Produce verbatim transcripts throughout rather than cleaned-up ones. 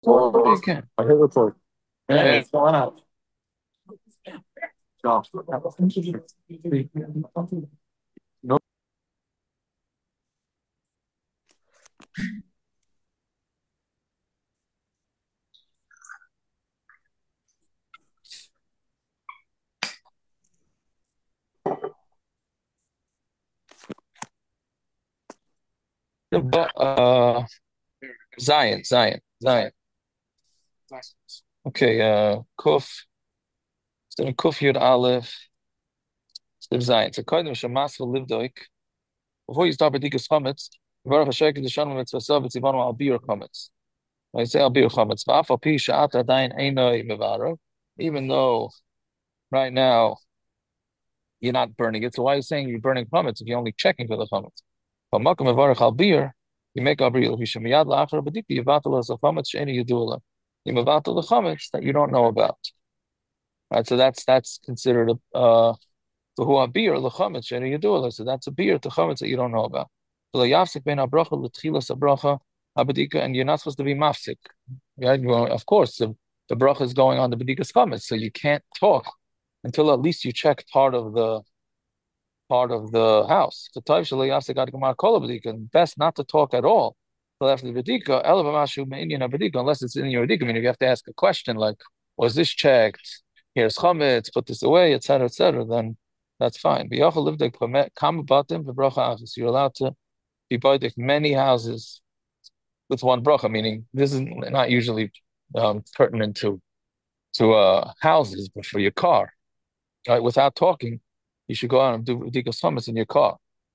Oh, you can. I hit record. Yeah, it's going out. No. Uh, Zion, Zion, Zion. Okay, uh, Kuf, instead of Kuf Yud Aleph, instead of Zion. So, Kodim Shemaskal Livdoik. Before you start Bedikas Chametz, Baruch Hashem Kedushan Mitzvah B'tzivanu Al Bir Chametz. I say Al Bir Chametz. Va'af Al Pi Sha'at Adayin Einoi Mevaro. Even though right now you're not burning it, so why are you saying you're burning chametz if you're only checking for the chametz? But Makam Mevarach Al Bir, you make Al Bir Miyad La'achar B'dika Yivatal As Chametz She'eni Yedula. You Mevatal the chametz that you don't know about. Right, so that's that's considered a uh the who beer the chametz sheni yedula. So that's a beer to chametz that you don't know about. So the yafsik ben abracha l'tchilas abracha abedika, and you're not supposed to be mafsik. Right? Well, of course, the, the bracha is going on the bedikas chametz, so you can't talk until at least you check part of the part of the house. The type shel yafsik ad gemar kol abedika, and best not to talk at all till after the bedika. Elav amashu me'inyan abedika, unless it's in your bedika. I mean, if you have to ask a question like, was this checked? Here's chametz, put this away, et cetera, et cetera. Then that's fine. You're allowed to be buying many houses with one bracha, meaning this is not usually um, pertinent to to uh, houses, but for your car. Right? Without talking, you should go out and do bedikas chametz in your car.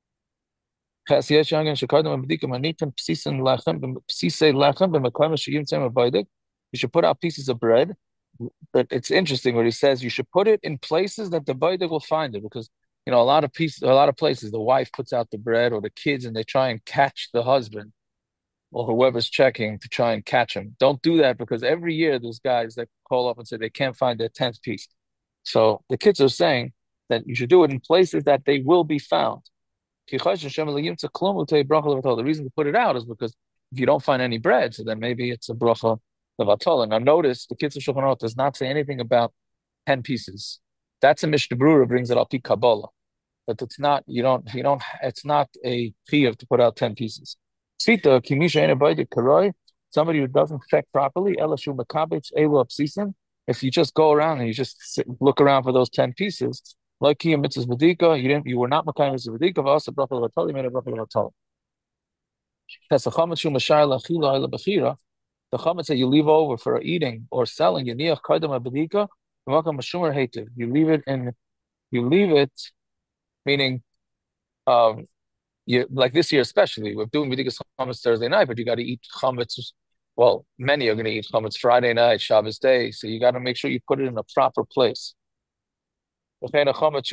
You should put out pieces of bread. But it's interesting what he says. You should put it in places that the baidik will find it, because you know a lot of pieces, a lot of places, the wife puts out the bread or the kids, and they try and catch the husband or whoever's checking to try and catch him. Don't do that, because every year there's guys that call up and say they can't find their tenth piece. So the kids are saying that you should do it in places that they will be found. The reason to put it out is because if you don't find any bread, so then maybe it's a bracha levatol. Now notice the Kitzur Shulchan Aruch does not say anything about ten pieces. That's a Mishnah Berurah brings it up to Kabbalah, but it's not. You don't. You don't. It's not a chiyuv to put out ten pieces. Sita kimisha enabaydik karoi. Somebody who doesn't check properly, elashu makabetz elu absisim. If you just go around and you just sit, look around for those ten pieces, like kiyam mitzvahs bedika, you didn't. You were not makayim mitzvahs bedika. V'asa bracha levatol. You made a bracha levatol. That's a chametz shu mashayil achila ila bechira. The chametz that you leave over for eating or selling, you niach kaidam abedika, you leave it in, you leave it, meaning, um, you like this year especially, we're doing bedikas chametz Thursday night, but you got to eat chametz. Well, many are going to eat chametz Friday night, Shabbos day, so you got to make sure you put it in a proper place. And chametz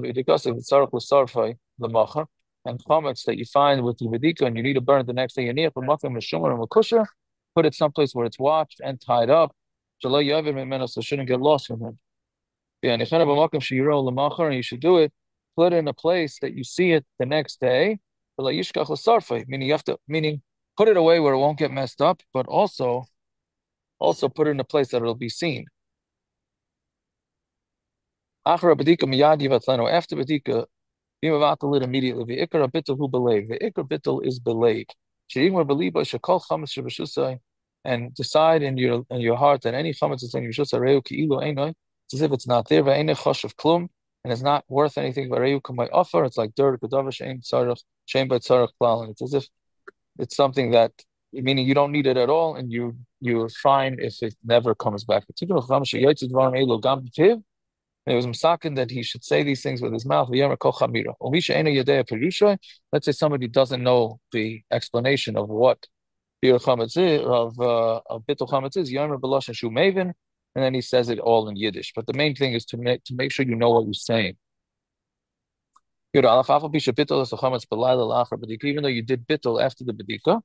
that you find with the bedika and you need to burn it the next day, you need to put it someplace where it's watched and tied up, so it shouldn't get lost from him. Yeah, and you should do it, put it in a place that you see it the next day, meaning you have to, meaning put it away where it won't get messed up, but also, also put it in a place that it'll be seen. After bedika, be mavatal it immediately. The ikar bittul hu believe. The ikar bittul is believe. Sheigmar believe shekol chametz shebeshusay, and decide in your in your heart that any chametz is in your shusay reu ki'ilu einoi. It's as if it's not there. Ve'enei choshev klum, and it's not worth anything. Reu kamay offer. It's like dirt. Kedava shein tzarich shein by tzarich klal, and it's as if it's something that, meaning you don't need it at all, and you you're fine if it never comes back. Particularly chametz sheyaitz dvarim elu gam b'tiv. And it was misakin that he should say these things with his mouth. Let's say somebody doesn't know the explanation of what bir chametz is, of uh, of bittul chametz is. Yomer b'lashon shu maven, and then he says it all in Yiddish. But the main thing is to make to make sure you know what you're saying. Even though you did bittul after the bedika,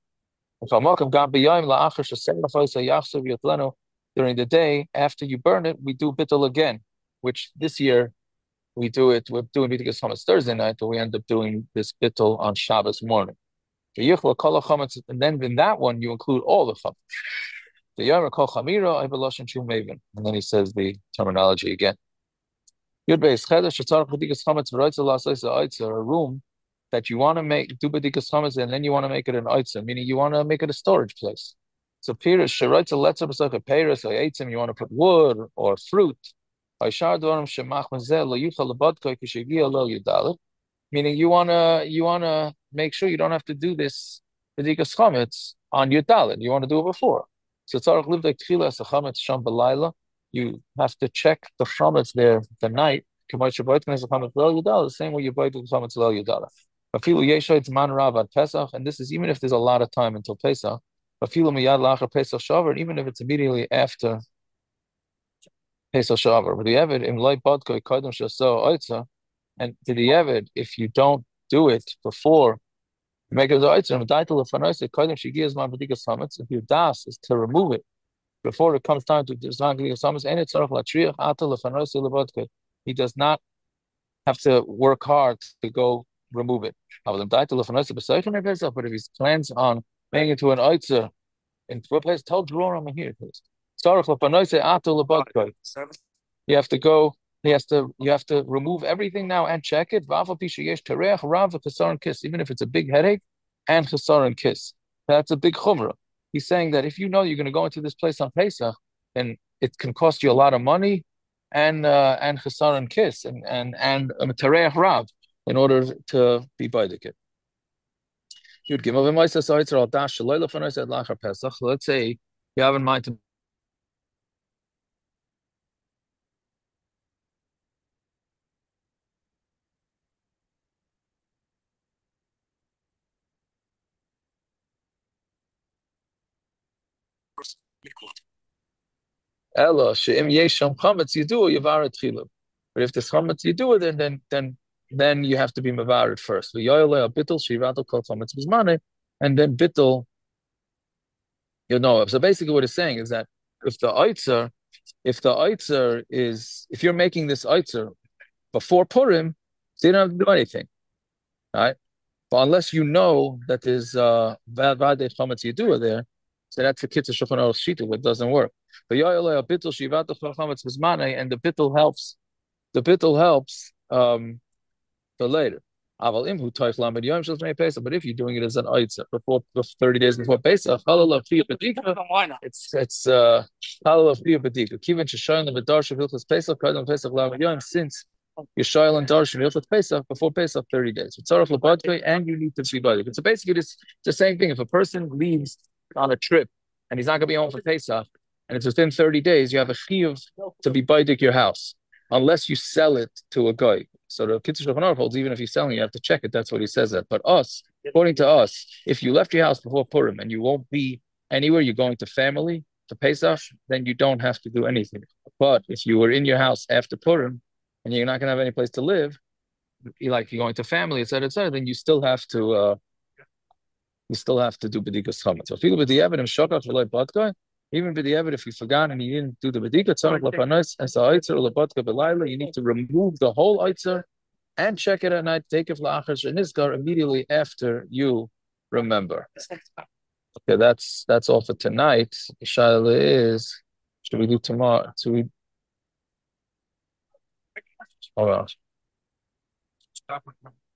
during the day after you burn it, we do bittul again, which this year we do it, we're doing B'dikas Chametz Thursday night, but we end up doing this bittul on Shabbos morning. And then in that one, you include all the chametz. The Yomer Kol Chamira, I Beloshin Shu Maven. And then he says the terminology again. Yud Beis Cheder Shetzarach B'dikas Chametz V'Roitza L'Asais Ha'Oitzer, a room that you want to make, do B'dikas Chametz, and then you want to make it an Oitzer, meaning you want to make it a storage place. So Pirish Sheroitza Letzer B'Sach a Peiros or Eitzim, you want to put wood or fruit. Aishar Dvarim Shemach Mazel Lo Yuchal Lebadkoi Kishegia Lo Yudalet. Meaning you wanna you wanna make sure you don't have to do this b'dikas chametz on your dalit. You want to do it before. So tzarich live like tchila as a chametz sham b'layla. You have to check the chametz there the night. The same way you buy the chametz lo yudalit. Afilu yeshoyt man rav ad Pesach, and this is even if there's a lot of time until Pesach. Afilu miyad lachar Pesach shavar, and even if it's immediately after Pesach shavar. But the evid im loy bodko kodem shaso oitza. And to the Evid, if you don't do it before you make it the item, if your das is to remove it before it comes time to design the summits, and it's he does not have to work hard to go remove it. But if he plans on making it to an oitzer in what place, tell Dror I'm here, please. You have to go. He has to. You have to remove everything now and check it. Even if it's a big headache and chesaron kiss, that's a big chumrah. He's saying that if you know you're going to go into this place on Pesach, then it can cost you a lot of money and uh, and chesaron kiss and and and um, tereach rav in order to be baidik. You'd give him a ma'aser sa'itzer al dash shaloi lefanoi said lachar Pesach. Let's say you have in mind to Ella she'im yesham chametz yidu yavaret chilu. But if there's chametz yidu, then then then then you have to be mavaret first. V'yoyole bittul shiratul kol chametz b'zmaneh, and then bittul. You know. So basically, what it's saying is that if the oitzer, if the oitzer is, if you're making this oitzer before Purim, so you don't have to do anything, right? But unless you know that there's uh vade chametz yidu there. So that's the kitzur shulchan aruch shita, but it doesn't work. But yoyalei bittul shivat chametz b'zmanei, and the bittul helps. The bittul helps um for later. Aval imhu toich lamed yom shel Pesach. But if you're doing it as an oitzer before thirty days before Pesach, halal fiyah bedika. It's it's uh halal fiyah bedika. Kiven sheshayin levedarsha v'ilchas Pesach kadam Pesach lamed yom, since you're shayil and darsha v'ilchas Pesach before Pesach thirty days. It's tzarich lebadkei, and you need to be badic. So basically, it's the same thing. If a person leaves on a trip and he's not going to be home for Pesach, and it's within thirty days, you have a chiyuv to be baidik your house, unless you sell it to a guy. So the Kitzur Shulchan Aruch holds, even if you're selling, you have to check it. That's what he says that. But us, according to us, if you left your house before Purim and you won't be anywhere, you're going to family, to Pesach, then you don't have to do anything. But if you were in your house after Purim and you're not going to have any place to live, like you're going to family, et cetera, et cetera, then you still have to uh, you still have to do b'dikas chametz. So if you do the evidence, shokach v'loy badkai, even with the evidence, if you forgot and you didn't do the b'dikas tzarich lapanos as a oitzer or lebadka b'layla, you need to remove the whole oitzer and check it at night. Take it la'achar shenizgar immediately after you remember. Okay, that's that's all for tonight. The shaila is, should we do tomorrow? Should we? All right.